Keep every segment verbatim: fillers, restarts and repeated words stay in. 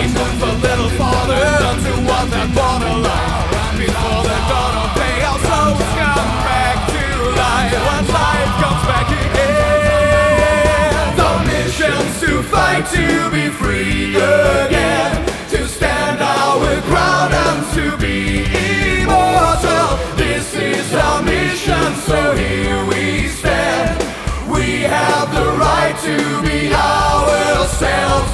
Wait for little father to walk that borderline before the dawn of day. Our souls come back to life when life comes back again. The mission's to fight to be free again, to stand our ground and to be immortal. This is our mission, so here we stand. We have the right to be ourselves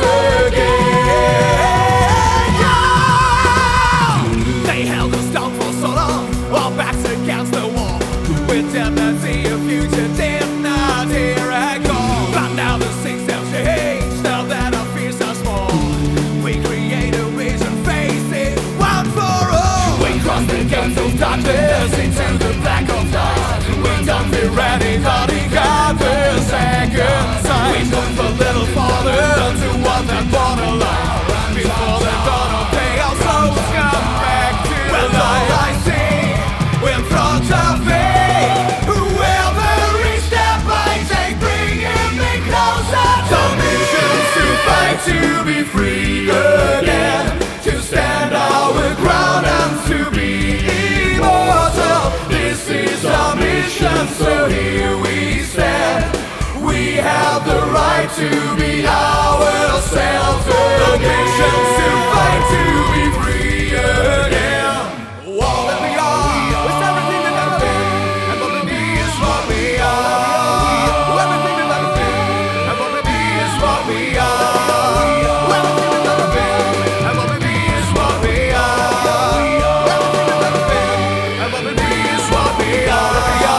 again. Yeah! They held us down for so long, our backs against the wall. We did not see a future, did not hear a call. But now the things have changed, now that our fears are small. We create a vision, face it one for all. We cross the gates of darkness into the black of night. We don't fear anybody, got the second sight. We look for little father to walk that borderline before the dawn of day. Our souls come back to well, life. I see in front of me, whoever is step by take, bringing me closer. The mission's to fight to be free again, to stand our ground and to be immortal. This is our mission, so here we stand. We have the right to be ourselves again. The mission's to fight to be free again. All that we are, with everything that ever been, and what we be is what we are. Everything that ever been, and what we be is what we are. Everything that ever been, and what we be is what we are. Everything that ever been, and what we be is what we are.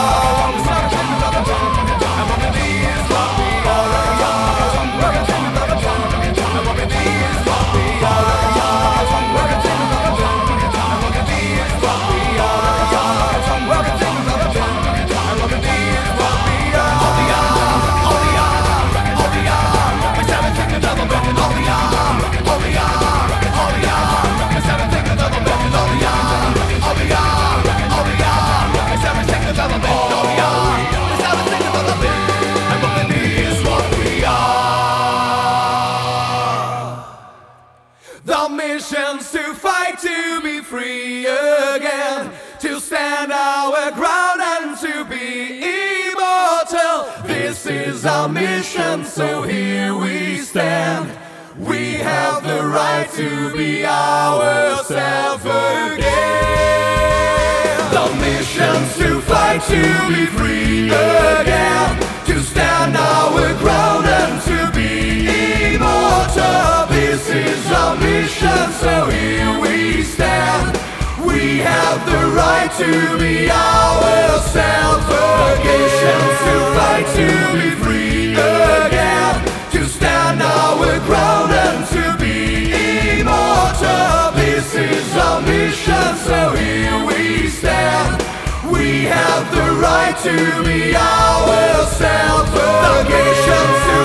The mission's to fight to be free again, to stand our ground and to be immortal. This is our mission, so here we stand. We have the right to be ourselves again. The mission's to fight to be free again, to stand our ground and to be immortal. This is our mission, so here we stand. We have the right to be ourselves again. To fight to be free again, to stand our ground and to be immortal. This is our mission, so here we stand. We have the right to be ourselves again. The mission's to